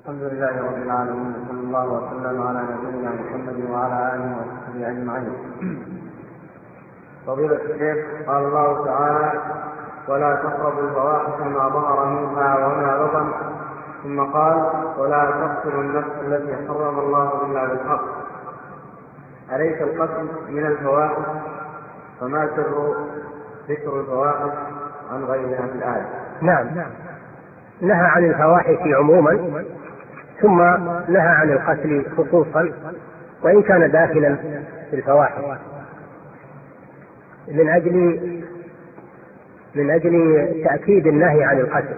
الحمد لله رب العالمين، صلى الله وسلم على نبينا محمد وعلى آله وصحبه أجمعين. فضيلة الشيخ، قال الله تعالى: ولا تقربوا الفواحش ما ظهر منها وما بطن، ثم قال: ولا تقتلوا النفس التي حرم الله إلا بالحق. أليس القتل من الفواحش؟ فما سر ذكر الفواحش عن غيرها في الآية؟ نعم، نهى عن الفواحش عموما، ثم نهى عن القتل خصوصا، وإن كان داخلا في الفواحش، من أجل تأكيد النهي عن القتل،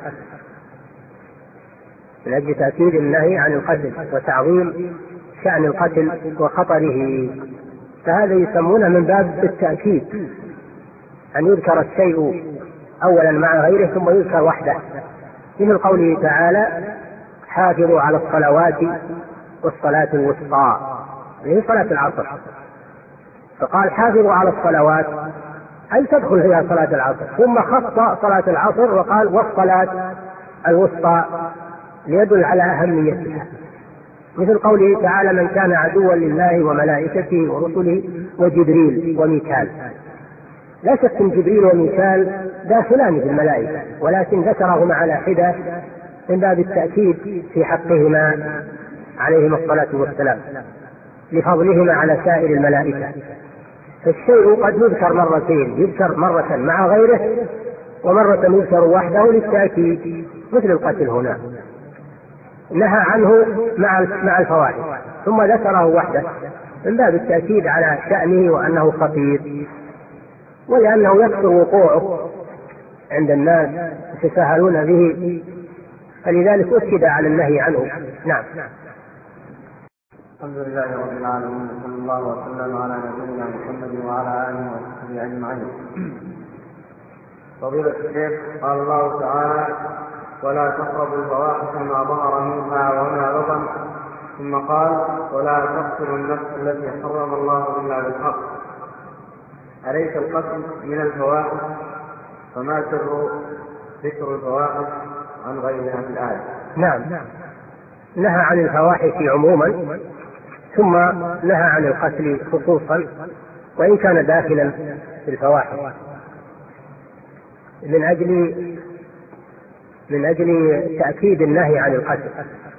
من أجل تأكيد النهي عن القتل وتعظيم شأن القتل وخطره. فهذا يسمونه من باب التأكيد، أن يذكر الشيء أولا مع غيره ثم يذكر وحده، مثل قوله تعالى: حافظوا على الصلوات والصلاة الوسطى، هي صلاة العصر، فقال حافظوا على الصلوات أي تدخل فيها صلاة العصر، ثم خص صلاة العصر وقال والصلاة الوسطى ليدل على أهميتها، مثل قوله تعالى: من كان عدوا لله وملائكته ورسله وجبريل وميكال. لا شك ان جبريل وميكال داخلان في الملائكة، ولكن ذكرهما على حدة من باب التأكيد في حقهما عليهما الصلاة والسلام، لفضلهما على سائر الملائكة. فالشيء قد يذكر مرتين، يذكر مرة مع غيره ومرة يذكر وحده للتأكيد، مثل القتل هنا نهى عنه مع الفواحش، ثم ذكره وحده من باب التأكيد على شأنه وأنه خطير، ولأنه يكثر وقوعه عند الناس يتساهلون به، فلذلك أكد على النهي عنه. نعم. الحمد لله رب العالمين، صلى الله وسلم على نبينا محمد وعلى آله وصحبه أجمعين. فضيلة الشيخ، قال الله تعالى: ولا تقربوا الفواحش ما ظهر منها وما بطن، ثم قال: ولا تقتلوا النفس التي حرم الله إلا بالحق. أليس القتل من الفواحش؟ فما سر ذكر الفواحش عن غيرها في الآية؟ نعم، نهى عن الفواحش عموما، ثم نهى عن القتل خصوصا، وإن كان داخلا في الفواحش، من أجل تأكيد النهي عن القتل،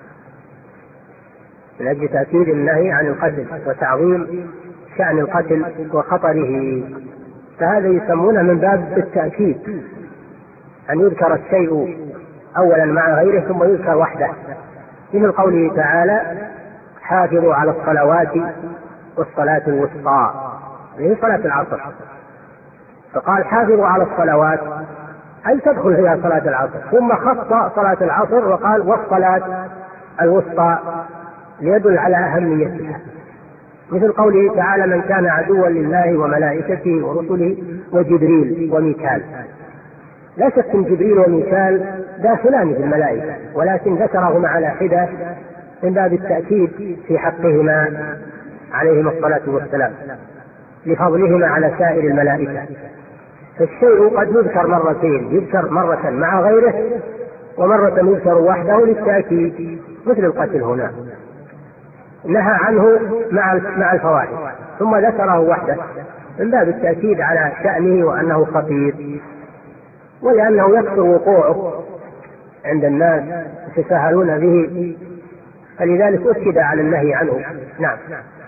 من أجل تأكيد النهي عن القتل وتعظيم شأن القتل وخطره. فهذا يسمونه من باب التأكيد، أن يذكر الشيء أولا مع غيره ثم يذكر وحده، مثل قوله تعالى: حافظوا على الصلوات والصلاة الوسطى، هي صلاة العصر، فقال حافظوا على الصلوات أي تدخل فيها صلاة العصر، ثم خص صلاة العصر وقال والصلاة الوسطى ليدل على أهميتها، مثل قوله تعالى: من كان عدوا لله وملائكته ورسله وجبريل وميكال. لا شك ان جبريل وميكال داخلان في الملائكة، ولكن ذكرهما على حدة من باب التأكيد في حقهما عليهما الصلاة والسلام، لفضلهما على سائر الملائكة. فالشيء قد يذكر مرتين، يذكر مرة مع غيره ومرة يذكر وحده للتأكيد، مثل القتل هنا نهى عنه مع الفواحش، ثم ذكره وحده من باب التأكيد على شأنه وأنه خطير، ولأنه يكثر وقوعه عند الناس يتساهلون به، فلذلك أكد على النهي عنه. نعم.